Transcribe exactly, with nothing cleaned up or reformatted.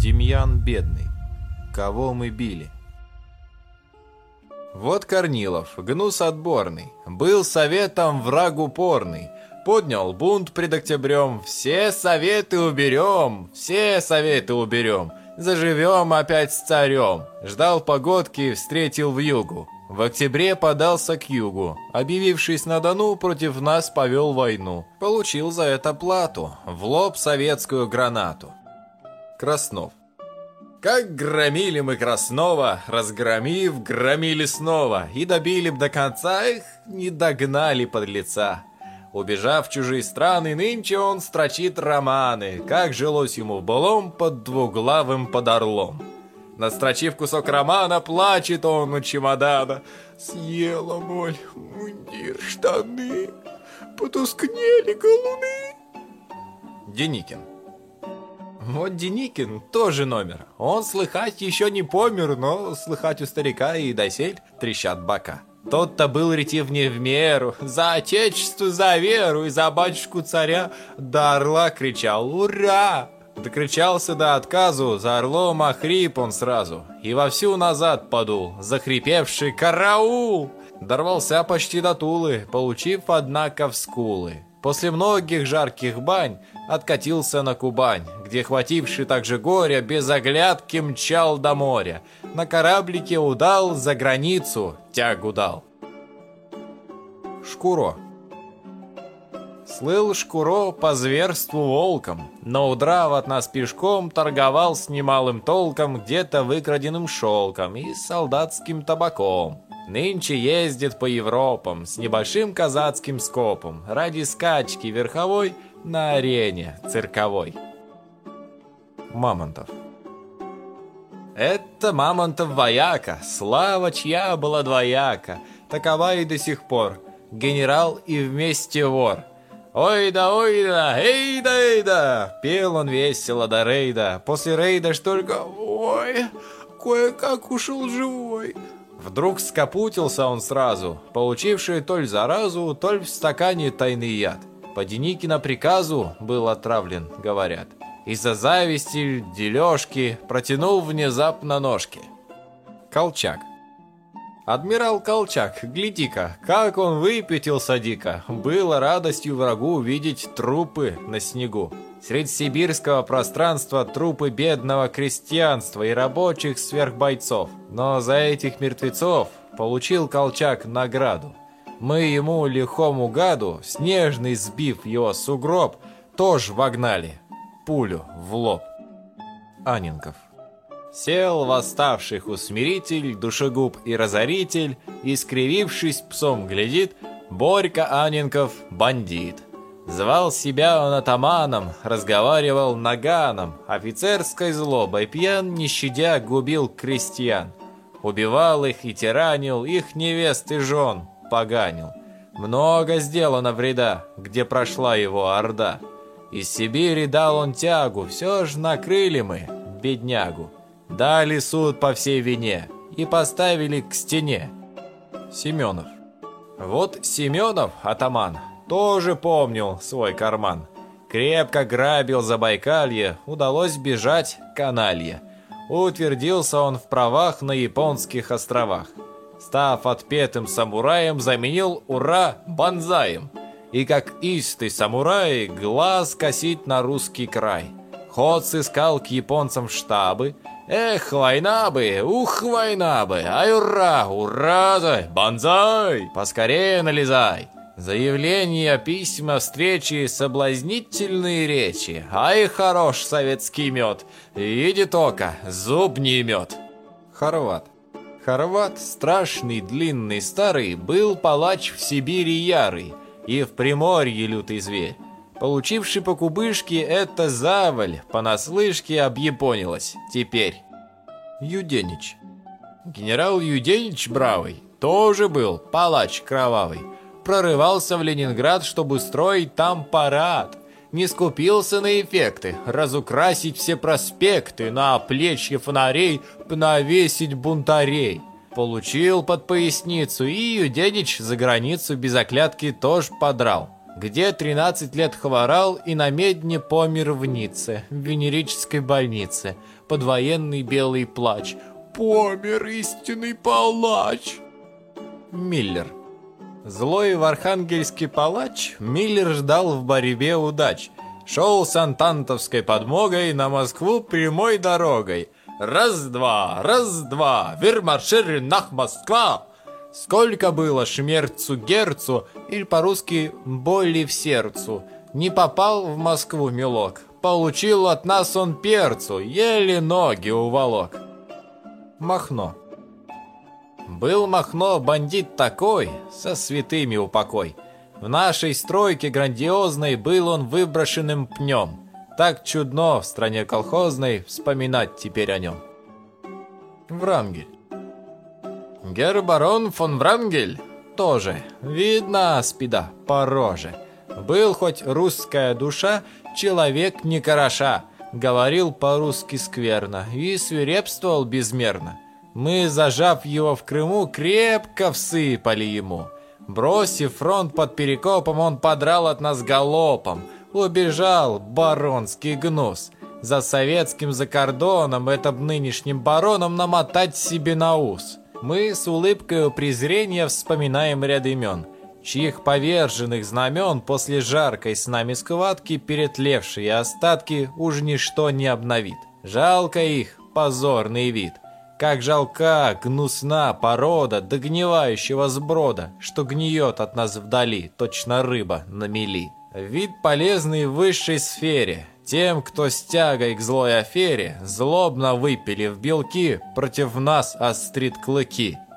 Демьян бедный. Кого мы били? Вот Корнилов, гнус отборный, был советом враг упорный, поднял бунт пред октябрем. Все советы уберем, все советы уберем, заживем опять с царем. Ждал погодки, встретил вьюгу. В октябре подался к югу, объявившись на Дону, против нас повел войну. Получил за это плату, в лоб советскую гранату. Краснов. Как громили мы Краснова, разгромив, громили снова, и добили б до конца, их не догнали подлеца. Убежав в чужие страны, нынче он строчит романы, как жилось ему в былом под двуглавым под орлом. Настрочив кусок романа, плачет он у чемодана. Съела моль мундир, штаны, потускнели галуны. Деникин. Вот Деникин тоже номер. Он слыхать еще не помер, но слыхать у старика и досель трещат бока. Тот-то был ретив не в меру, за отечество, за веру и за батюшку царя до орла кричал «Ура!». Докричался до отказу, за орлом охрип он сразу и вовсю назад подул, захрипевший «Караул!». Дорвался почти до Тулы, получив, однако, в скулы. После многих жарких бань откатился на Кубань, где, хвативший также горя, без оглядки мчал до моря. На кораблике удал, за границу тягу дал. Шкуро. Слыл Шкуро по зверству волком, но, удрав от нас пешком, торговал с немалым толком где-то выкраденным шелком и солдатским табаком. Нынче ездит по Европам с небольшим казацким скопом ради скачки верховой на арене цирковой. Мамонтов. Это Мамонтов вояка, слава чья была двояка, такова и до сих пор, генерал и вместе вор. Ой да, ой да, эй да, эй да, пел он весело до рейда, после рейда ж только, ой, кое-как ушел живой. Вдруг скопутился он сразу, получивший толь заразу, толь в стакане тайный яд. По Деникина приказу был отравлен, говорят. Из-за зависти, дележки, протянул внезапно ножки. Колчак. Адмирал Колчак, гляди-ка, как он выпятился дико. Было радостью врагу увидеть трупы на снегу. Средь сибирского пространства трупы бедного крестьянства и рабочих сверхбойцов. Но за этих мертвецов получил Колчак награду. Мы ему, лихому гаду, снежный сбив его сугроб, тоже вогнали пулю в лоб. Анненков. Сел восставших усмиритель, душегуб и разоритель, и, скривившись, псом глядит, Борька Анненков бандит. Звал себя он атаманом, разговаривал наганом, офицерской злобой пьян, не щадя, губил крестьян. Убивал их и тиранил, их невест и жен поганил. Много сделано вреда, где прошла его орда. Из Сибири дал он тягу, все ж накрыли мы беднягу. Дали суд по всей вине и поставили к стене. Семенов. Вот Семенов, атаман, тоже помнил свой карман. Крепко грабил Забайкалье, удалось бежать каналье. Утвердился он в правах на японских островах. Став отпетым самураем, заменил ура банзаем. И как истый самурай, глаз косить на русский край. Ход сыскал к японцам штабы. Эх, война бы, ух, война бы, ай, ура, ура, банзай, поскорее налезай. Заявления, письма, встречи, соблазнительные речи. Ай, хорош советский мед, иди тока, зуб не имет. Хорват. Хорват, страшный, длинный, старый, был палач в Сибири ярый и в Приморье лютый зверь. Получивший по кубышке это заваль, понаслышке объяпонилась теперь. Юденич. Генерал Юденич бравый тоже был палач кровавый. Прорывался в Ленинград, чтобы строить там парад. Не скупился на эффекты, разукрасить все проспекты, на плечи фонарей навесить бунтарей. Получил под поясницу, и Юденич за границу без оклядки тоже подрал. где тринадцать лет хворал и на медне помер в Ницце, в венерической больнице, под военный белый плач. Помер истинный палач. Миллер. Злой в архангельский палач Миллер ждал в борьбе удач. Шел с антантовской подмогой на Москву прямой дорогой. Раз-два, раз-два, вермаршир нах Москва. Сколько было шмерцу герцу, или по-русски боли в сердцу. Не попал в Москву милок, получил от нас он перцу, еле ноги уволок. Махно. Был Махно бандит такой, со святыми упокой. В нашей стройке грандиозной был он выброшенным пнем. Так чудно в стране колхозной вспоминать теперь о нем. Врангель. Гер-барон фон Врангель тоже, видно спида по роже. Был хоть русская душа, человек не короша. Говорил по-русски скверно и свирепствовал безмерно. Мы, зажав его в Крыму, крепко всыпали ему. Бросив фронт под Перекопом, он подрал от нас галопом. Убежал баронский гнус. За советским закордоном, это б нынешним бароном намотать себе на ус. Мы с улыбкой презрения вспоминаем ряд имен, чьих поверженных знамен после жаркой с нами схватки перетлевшие остатки уж ничто не обновит. Жалко их позорный вид. Как жалка, гнусна порода догнивающего сброда, что гниет от нас вдали, точно рыба на мели. Вид полезный в высшей сфере. Тем, кто с тягой к злой афере, злобно выпили в белки, против нас острит клыки.